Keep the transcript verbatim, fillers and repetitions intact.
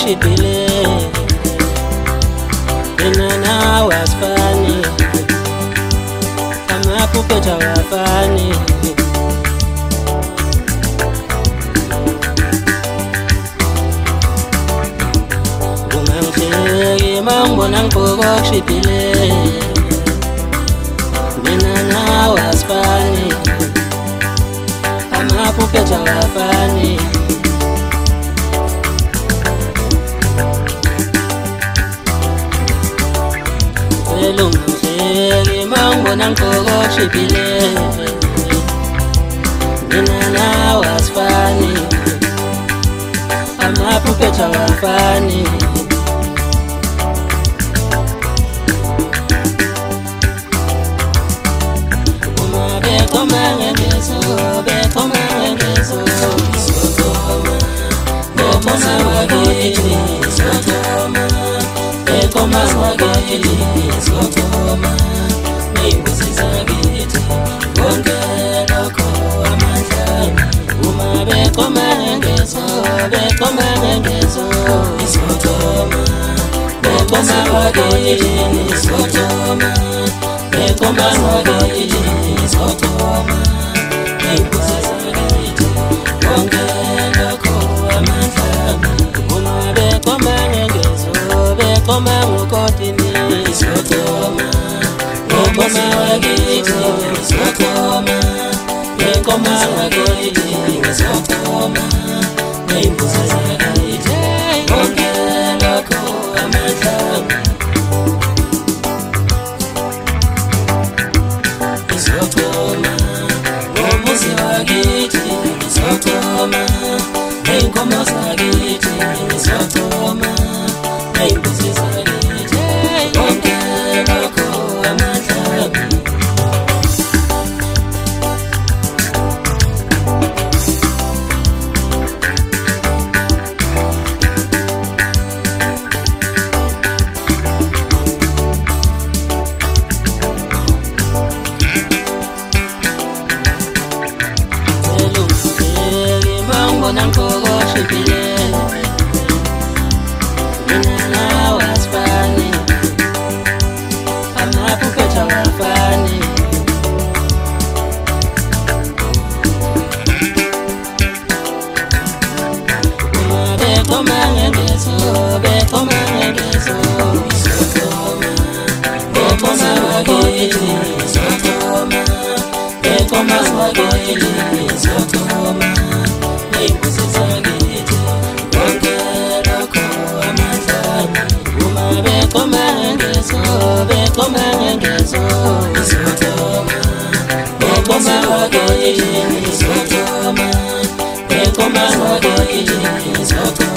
shibhile mina nawe asifani amaphuphethu awafani ungangihleki mangibona ngigqoka okushibhile mina nawe asifani amaphuphethu awafani Ungangihleki mangibona ngigqoka okushibhile mina nawe asifani amaphuphethu awafani uma bekhoma ngengezo bekhoma ngengezo bekhoma wakithi bekhoma wakithi bekhoma ney'ngozi zakithi konke lokho amandla uma bekhoma ngengezo bekhoma ngengezo bekhoma bekhoma wakithi bekhoma bekhoma wakithi bekhoma ney'ngozi zakithi konke lokho amandla uma bekhoma ngengezo bekhoma ngokotini bekhoma bekhoma wakithi bekhoma bekhoma wakithi bekhoma ney'ngozi zakithi konke lokho amandla Sotoma, ngomuzi wakithi Sotoma, ney'nkomo zakithi Sotoma, ney'mbuzi zakithi konke lokho amandla Ngibona ngigqoka okushibhile mina nawe asifani amaphuphethu awafani uma bekhoma ngengezo bekhoma ngengezo bekhoma bekhoma wakithi bekhoma bekhoma wakithi bekhoma ney'ngozi zakithi konke lokho amandla uma bekhoma ngengezo bekhoma ngengezo bekhoma bekhoma wakithi bekhoma bekhoma wakithi bekhoma